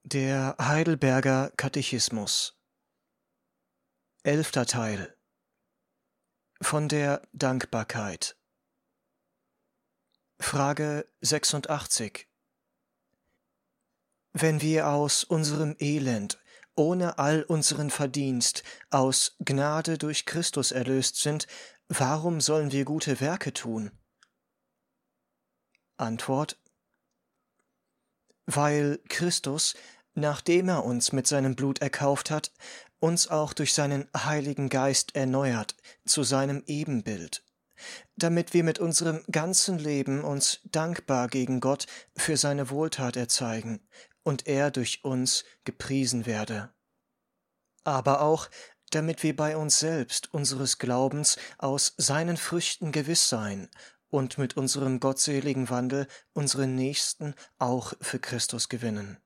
Der Heidelberger Katechismus. 11. Teil. Von der Dankbarkeit. Frage 86. Wenn wir aus unserem Elend, ohne all unseren Verdienst, aus Gnade durch Christus erlöst sind, warum sollen wir gute Werke tun? Antwort: Weil Christus, nachdem er uns mit seinem Blut erkauft hat, uns auch durch seinen Heiligen Geist erneuert zu seinem Ebenbild, damit wir mit unserem ganzen Leben uns dankbar gegen Gott für seine Wohltat erzeigen und er durch uns gepriesen werde. Aber auch, damit wir bei uns selbst unseres Glaubens aus seinen Früchten gewiss sein und mit unserem gottseligen Wandel unseren Nächsten auch für Christus gewinnen.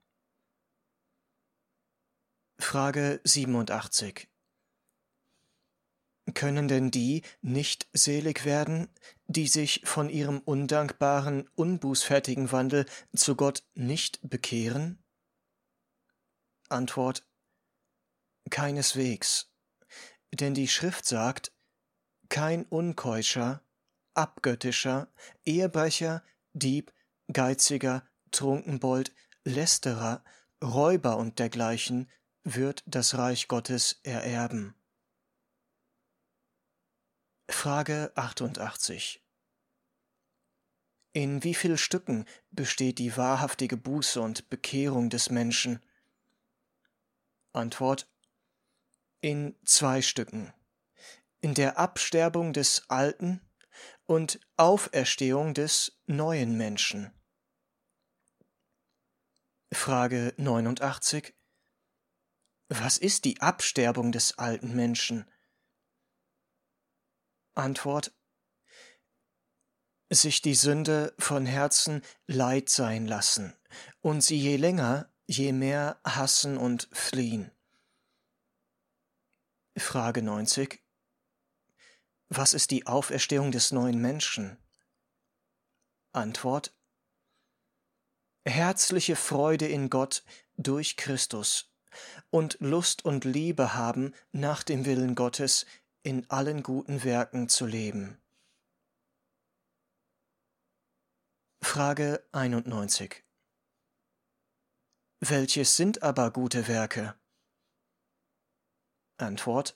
Frage 87. Können denn die nicht selig werden, die sich von ihrem undankbaren, unbußfertigen Wandel zu Gott nicht bekehren? Antwort: Keineswegs. Denn die Schrift sagt: Kein Unkeuscher, Abgöttischer, Ehebrecher, Dieb, Geiziger, Trunkenbold, Lästerer, Räuber und dergleichen wird das Reich Gottes ererben. Frage 88. In wie viel Stücken besteht die wahrhaftige Buße und Bekehrung des Menschen? Antwort: In 2 Stücken. In der Absterbung des alten und Auferstehung des neuen Menschen. Frage 89. Was ist die Absterbung des alten Menschen? Antwort: Sich die Sünde von Herzen leid sein lassen und sie je länger, je mehr hassen und fliehen. Frage 90. Was ist die Auferstehung des neuen Menschen? Antwort: Herzliche Freude in Gott durch Christus und Lust und Liebe haben, nach dem Willen Gottes in allen guten Werken zu leben. Frage 91. Welches sind aber gute Werke? Antwort: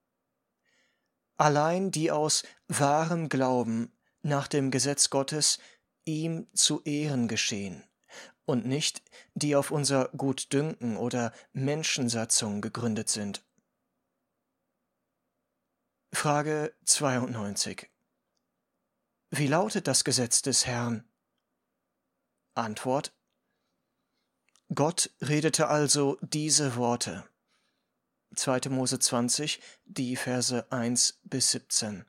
Allein die aus wahrem Glauben nach dem Gesetz Gottes ihm zu Ehren geschehen und nicht die auf unser Gutdünken oder Menschensatzung gegründet sind. Frage 92. Wie lautet das Gesetz des Herrn? Antwort: Gott redete also diese Worte. 2. Mose 20, die Verse 1 bis 17.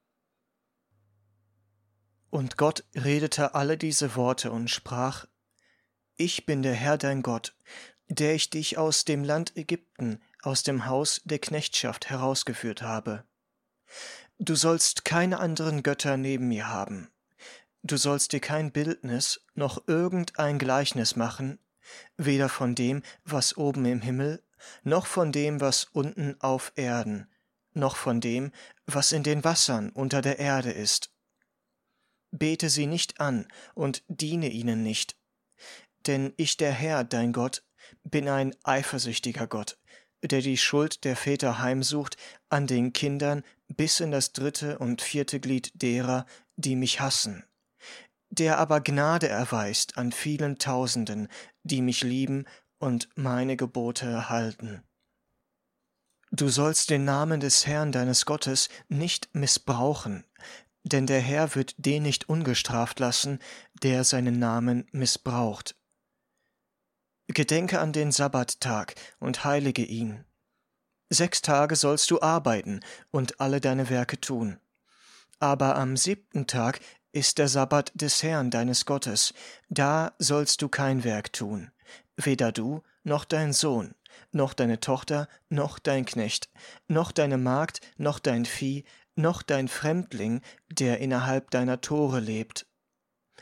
Und Gott redete alle diese Worte und sprach: Ich bin der Herr dein Gott, der ich dich aus dem Land Ägypten, aus dem Haus der Knechtschaft herausgeführt habe. Du sollst keine anderen Götter neben mir haben. Du sollst dir kein Bildnis noch irgendein Gleichnis machen, weder von dem, was oben im Himmel, noch von dem, was unten auf Erden, noch von dem, was in den Wassern unter der Erde ist. Bete sie nicht an und diene ihnen nicht, denn ich, der Herr, dein Gott, bin ein eifersüchtiger Gott, der die Schuld der Väter heimsucht an den Kindern bis in das 3. und 4. Glied derer, die mich hassen, der aber Gnade erweist an vielen Tausenden, die mich lieben und meine Gebote halten. Du sollst den Namen des Herrn deines Gottes nicht missbrauchen, denn der Herr wird den nicht ungestraft lassen, der seinen Namen missbraucht. Gedenke an den Sabbattag und heilige ihn. 6 Tage sollst du arbeiten und alle deine Werke tun. Aber am 7. Tag ist der Sabbat des Herrn deines Gottes, da sollst du kein Werk tun, weder du, noch dein Sohn, noch deine Tochter, noch dein Knecht, noch deine Magd, noch dein Vieh, noch dein Fremdling, der innerhalb deiner Tore lebt.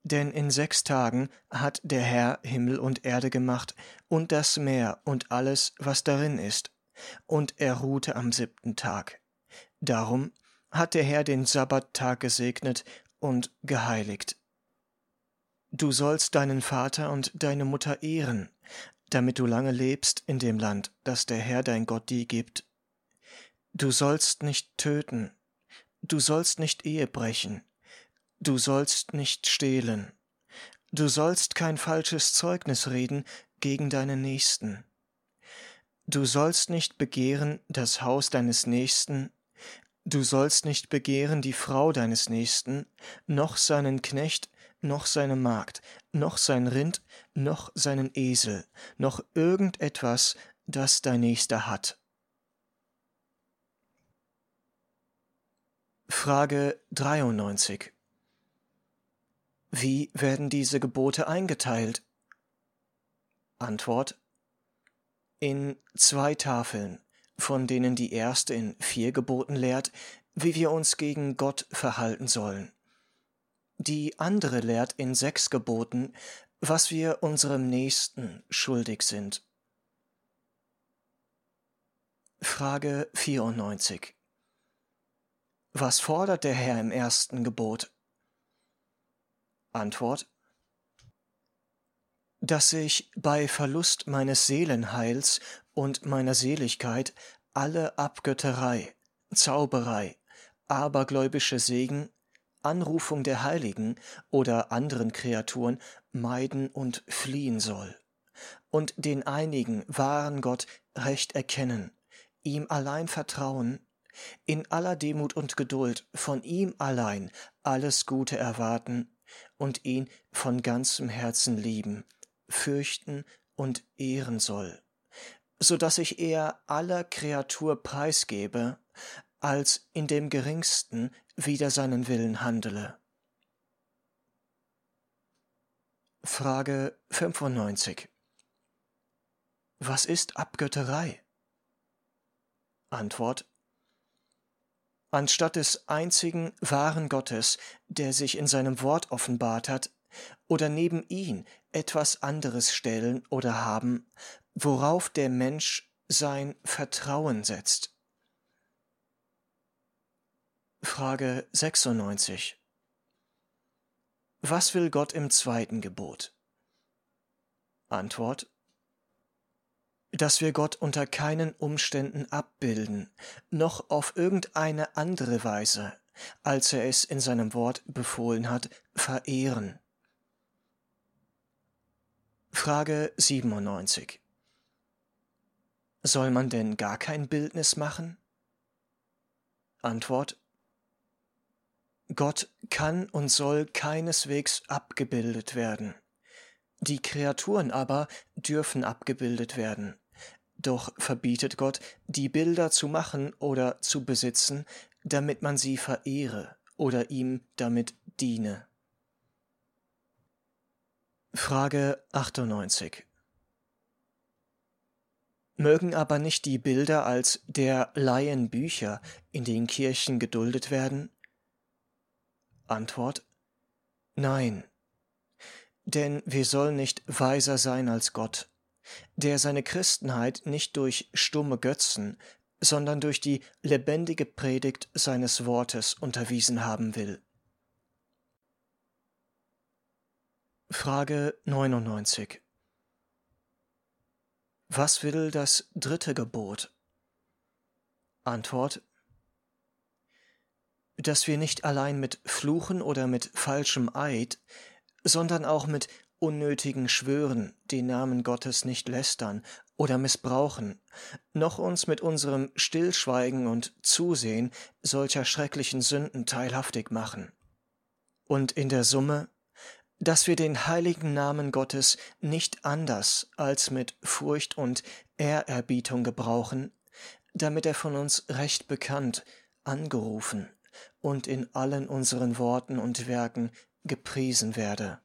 Denn in 6 Tagen hat der Herr Himmel und Erde gemacht und das Meer und alles, was darin ist, und er ruhte am 7. Tag. Darum hat der Herr den Sabbattag gesegnet und geheiligt. Du sollst deinen Vater und deine Mutter ehren, damit du lange lebst in dem Land, das der Herr dein Gott dir gibt. Du sollst nicht töten, du sollst nicht Ehe brechen, du sollst nicht stehlen, du sollst kein falsches Zeugnis reden gegen deinen Nächsten. Du sollst nicht begehren das Haus deines Nächsten, du sollst nicht begehren die Frau deines Nächsten, noch seinen Knecht, noch seine Magd, noch sein Rind, noch seinen Esel, noch irgendetwas, das dein Nächster hat. Frage 93. Wie werden diese Gebote eingeteilt? Antwort: In 2 Tafeln, von denen die erste in 4 Geboten lehrt, wie wir uns gegen Gott verhalten sollen. Die andere lehrt in 6 Geboten, was wir unserem Nächsten schuldig sind. Frage 94. Was fordert der Herr im ersten Gebot? Antwort: Dass ich bei Verlust meines Seelenheils und meiner Seligkeit alle Abgötterei, Zauberei, abergläubische Segen, Anrufung der Heiligen oder anderen Kreaturen meiden und fliehen soll, und den einigen wahren Gott recht erkennen, ihm allein vertrauen, in aller Demut und Geduld von ihm allein alles Gute erwarten und ihn von ganzem Herzen lieben, fürchten und ehren soll, so dass ich eher aller Kreatur preisgebe, als in dem Geringsten wider seinen Willen handele. Frage 95. Was ist Abgötterei? Antwort: Anstatt des einzigen wahren Gottes, der sich in seinem Wort offenbart hat, oder neben ihn etwas anderes stellen oder haben, worauf der Mensch sein Vertrauen setzt. Frage 96. Was will Gott im 2. Gebot? Antwort: Dass wir Gott unter keinen Umständen abbilden, noch auf irgendeine andere Weise, als er es in seinem Wort befohlen hat, verehren. Frage 97. Soll man denn gar kein Bildnis machen? Antwort: Gott kann und soll keineswegs abgebildet werden. Die Kreaturen aber dürfen abgebildet werden. Doch verbietet Gott, die Bilder zu machen oder zu besitzen, damit man sie verehre oder ihm damit diene. Frage 98. Mögen aber nicht die Bilder als der Laien Bücher in den Kirchen geduldet werden? Antwort: Nein. Denn wir sollen nicht weiser sein als Gott, der seine Christenheit nicht durch stumme Götzen, sondern durch die lebendige Predigt seines Wortes unterwiesen haben will. Frage 99. Was will das 3. Gebot? Antwort: Dass wir nicht allein mit Fluchen oder mit falschem Eid, sondern auch mit unnötigen Schwören den Namen Gottes nicht lästern oder missbrauchen, noch uns mit unserem Stillschweigen und Zusehen solcher schrecklichen Sünden teilhaftig machen. Und in der Summe, dass wir den heiligen Namen Gottes nicht anders als mit Furcht und Ehrerbietung gebrauchen, damit er von uns recht bekannt, angerufen und in allen unseren Worten und Werken gepriesen werde.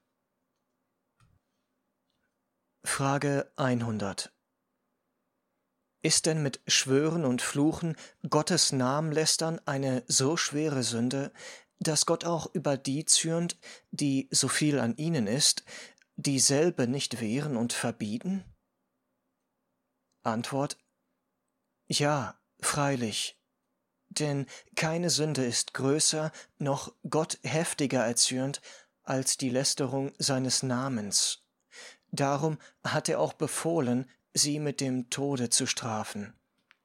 Frage 100. Ist denn mit Schwören und Fluchen Gottes Namen lästern eine so schwere Sünde, dass Gott auch über die zürnt, die, so viel an ihnen ist, dieselbe nicht wehren und verbieten? Antwort: Ja, freilich. Denn keine Sünde ist größer noch Gott heftiger erzürnt als die Lästerung seines Namens. Darum hat er auch befohlen, sie mit dem Tode zu strafen.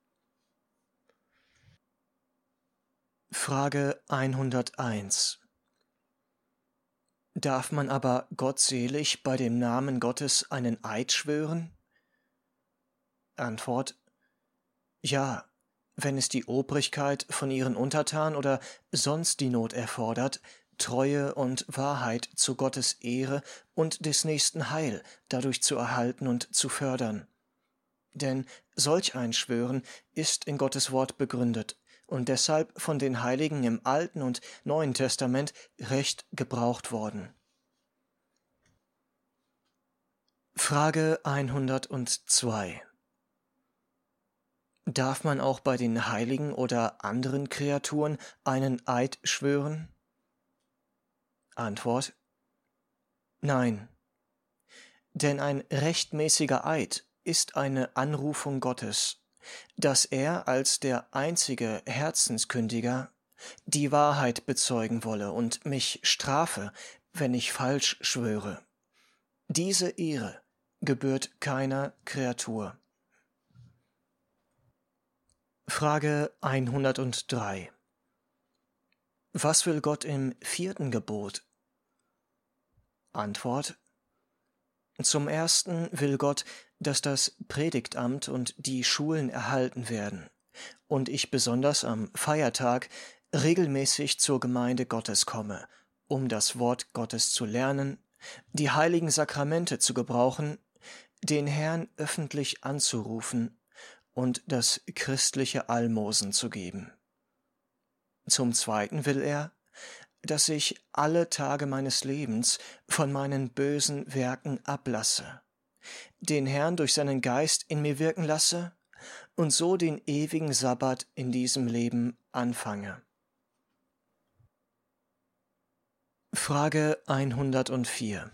Frage 101: Darf man aber gottselig bei dem Namen Gottes einen Eid schwören? Antwort: Ja, wenn es die Obrigkeit von ihren Untertanen oder sonst die Not erfordert, Treue und Wahrheit zu Gottes Ehre und des nächsten Heil dadurch zu erhalten und zu fördern. Denn solch ein Schwören ist in Gottes Wort begründet und deshalb von den Heiligen im Alten und Neuen Testament recht gebraucht worden. Frage 102: Darf man auch bei den Heiligen oder anderen Kreaturen einen Eid schwören? Antwort: Nein. Denn ein rechtmäßiger Eid ist eine Anrufung Gottes, dass er als der einzige Herzenskündiger die Wahrheit bezeugen wolle und mich strafe, wenn ich falsch schwöre. Diese Ehre gebührt keiner Kreatur. Frage 103: Was will Gott im 4. Gebot? Antwort: Zum Ersten will Gott, dass das Predigtamt und die Schulen erhalten werden und ich besonders am Feiertag regelmäßig zur Gemeinde Gottes komme, um das Wort Gottes zu lernen, die heiligen Sakramente zu gebrauchen, den Herrn öffentlich anzurufen und das christliche Almosen zu geben. Zum Zweiten will er, dass ich alle Tage meines Lebens von meinen bösen Werken ablasse, den Herrn durch seinen Geist in mir wirken lasse und so den ewigen Sabbat in diesem Leben anfange. Frage 104: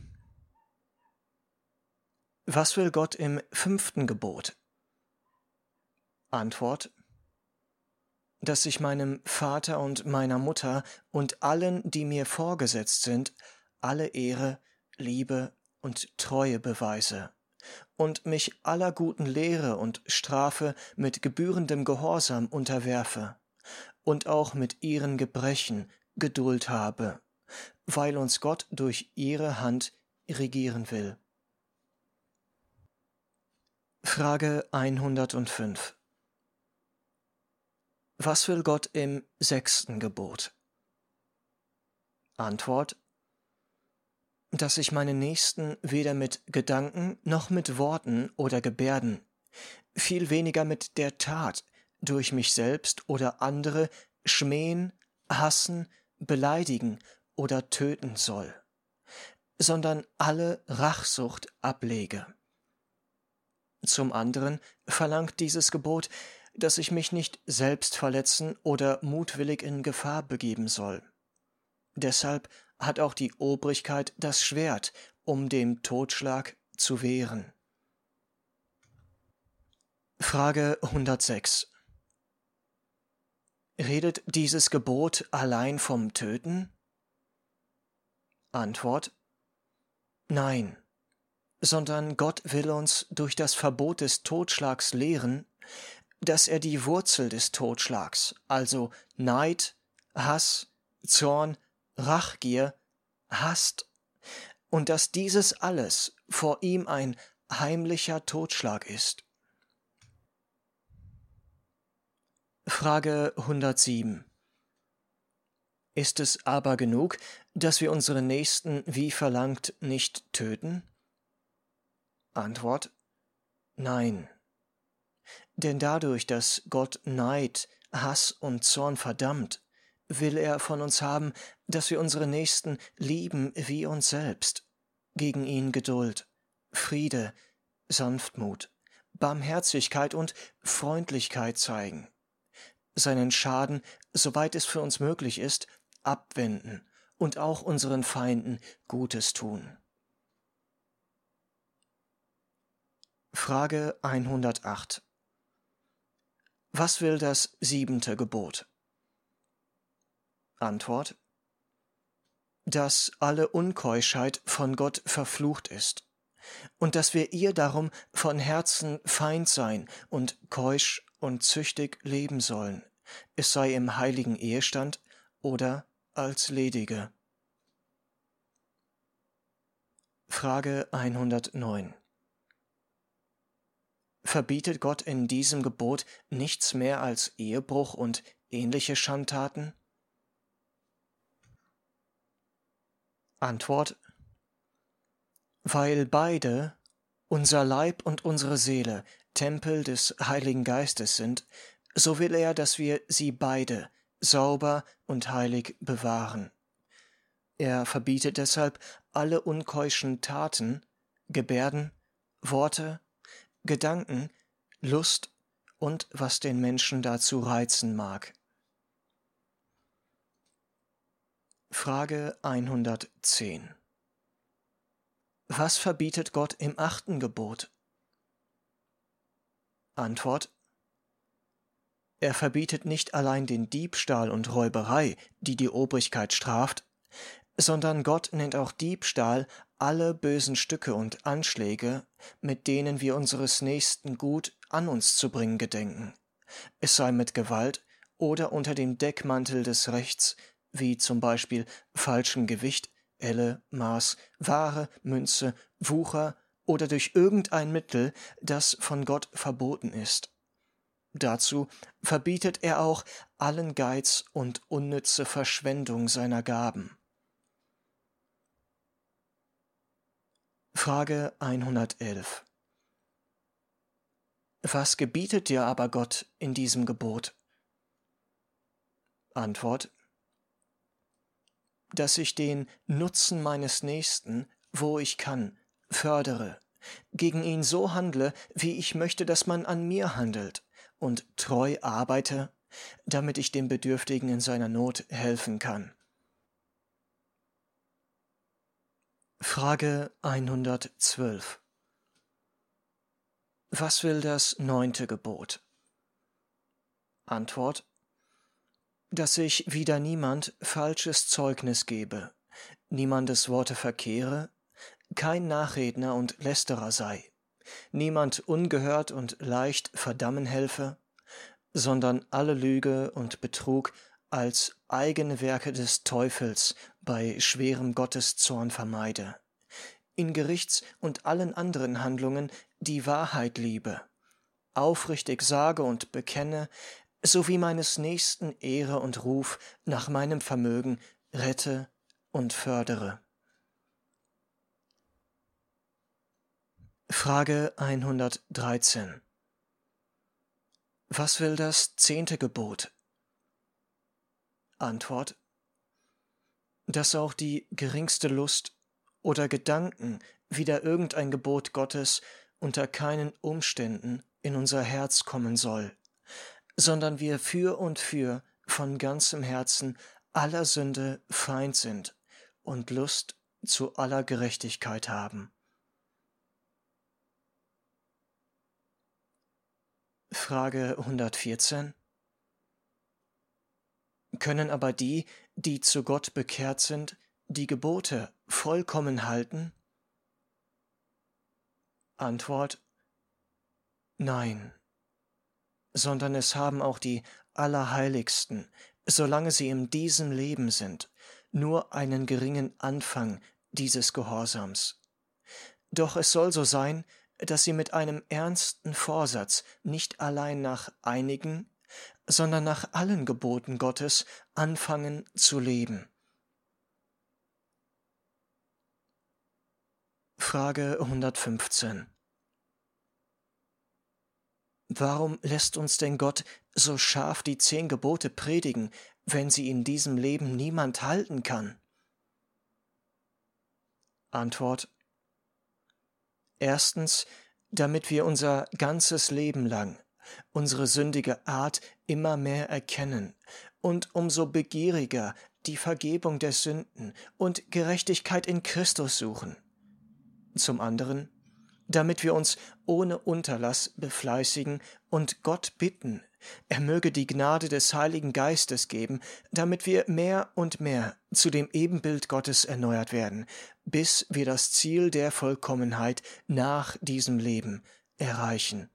Was will Gott im 5. Gebot? Antwort: Dass ich meinem Vater und meiner Mutter und allen, die mir vorgesetzt sind, alle Ehre, Liebe und Treue beweise und mich aller guten Lehre und Strafe mit gebührendem Gehorsam unterwerfe und auch mit ihren Gebrechen Geduld habe, weil uns Gott durch ihre Hand regieren will. Frage 105: Was will Gott im 6. Gebot? Antwort: Dass ich meinen Nächsten weder mit Gedanken noch mit Worten oder Gebärden, viel weniger mit der Tat, durch mich selbst oder andere schmähen, hassen, beleidigen oder töten soll, sondern alle Rachsucht ablege. Zum anderen verlangt dieses Gebot, dass ich mich nicht selbst verletzen oder mutwillig in Gefahr begeben soll. Deshalb hat auch die Obrigkeit das Schwert, um dem Totschlag zu wehren. Frage 106: Redet dieses Gebot allein vom Töten? Antwort: Nein, sondern Gott will uns durch das Verbot des Totschlags lehren, dass er die Wurzel des Totschlags, also Neid, Hass, Zorn, Rachgier, hasst, und dass dieses alles vor ihm ein heimlicher Totschlag ist. Frage 107: Ist es aber genug, dass wir unsere Nächsten wie verlangt nicht töten? Antwort: Nein. Denn dadurch, dass Gott Neid, Hass und Zorn verdammt, will er von uns haben, dass wir unsere Nächsten lieben wie uns selbst, gegen ihn Geduld, Friede, Sanftmut, Barmherzigkeit und Freundlichkeit zeigen, seinen Schaden, soweit es für uns möglich ist, abwenden und auch unseren Feinden Gutes tun. Frage 108. Was will das 7. Gebot? Antwort: Dass alle Unkeuschheit von Gott verflucht ist und dass wir ihr darum von Herzen Feind sein und keusch und züchtig leben sollen, es sei im heiligen Ehestand oder als Ledige. Frage 109. Verbietet Gott in diesem Gebot nichts mehr als Ehebruch und ähnliche Schandtaten? Antwort: Weil beide, unser Leib und unsere Seele, Tempel des Heiligen Geistes sind, so will er, dass wir sie beide sauber und heilig bewahren. Er verbietet deshalb alle unkeuschen Taten, Gebärden, Worte, Gedanken, Lust und was den Menschen dazu reizen mag. Frage 110. Was verbietet Gott im 8. Gebot? Antwort: Er verbietet nicht allein den Diebstahl und Räuberei, die die Obrigkeit straft, sondern Gott nennt auch Diebstahl alle bösen Stücke und Anschläge, mit denen wir unseres Nächsten Gut an uns zu bringen gedenken, es sei mit Gewalt oder unter dem Deckmantel des Rechts, wie zum Beispiel falschem Gewicht, Elle, Maß, Ware, Münze, Wucher oder durch irgendein Mittel, das von Gott verboten ist. Dazu verbietet er auch allen Geiz und unnütze Verschwendung seiner Gaben. Frage 111. Was gebietet dir aber Gott in diesem Gebot? Antwort: Dass ich den Nutzen meines Nächsten, wo ich kann, fördere, gegen ihn so handle, wie ich möchte, dass man an mir handelt, und treu arbeite, damit ich dem Bedürftigen in seiner Not helfen kann. Frage 112. Was will das 9. Gebot? Antwort: Dass ich wieder niemand falsches Zeugnis gebe, niemandes Worte verkehre, kein Nachredner und Lästerer sei, niemand ungehört und leicht verdammen helfe, sondern alle Lüge und Betrug als eigene Werke des Teufels bei schwerem Gotteszorn vermeide, in Gerichts- und allen anderen Handlungen die Wahrheit liebe, aufrichtig sage und bekenne, sowie meines Nächsten Ehre und Ruf nach meinem Vermögen rette und fördere. Frage 113. Was will das 10. Gebot? Antwort: Dass auch die geringste Lust oder Gedanken wider irgendein Gebot Gottes unter keinen Umständen in unser Herz kommen soll, sondern wir für und für von ganzem Herzen aller Sünde Feind sind und Lust zu aller Gerechtigkeit haben. Frage 114. Können aber die, die zu Gott bekehrt sind, die Gebote vollkommen halten? Antwort: Nein, sondern es haben auch die Allerheiligsten, solange sie in diesem Leben sind, nur einen geringen Anfang dieses Gehorsams. Doch es soll so sein, dass sie mit einem ernsten Vorsatz nicht allein nach einigen, sondern nach allen Geboten Gottes anfangen zu leben. Frage 115. Warum lässt uns denn Gott so scharf die 10 Gebote predigen, wenn sie in diesem Leben niemand halten kann? Antwort: Erstens, damit wir unser ganzes Leben lang unsere sündige Art immer mehr erkennen und umso begieriger die Vergebung der Sünden und Gerechtigkeit in Christus suchen. Zum anderen, damit wir uns ohne Unterlass befleißigen und Gott bitten, er möge die Gnade des Heiligen Geistes geben, damit wir mehr und mehr zu dem Ebenbild Gottes erneuert werden, bis wir das Ziel der Vollkommenheit nach diesem Leben erreichen.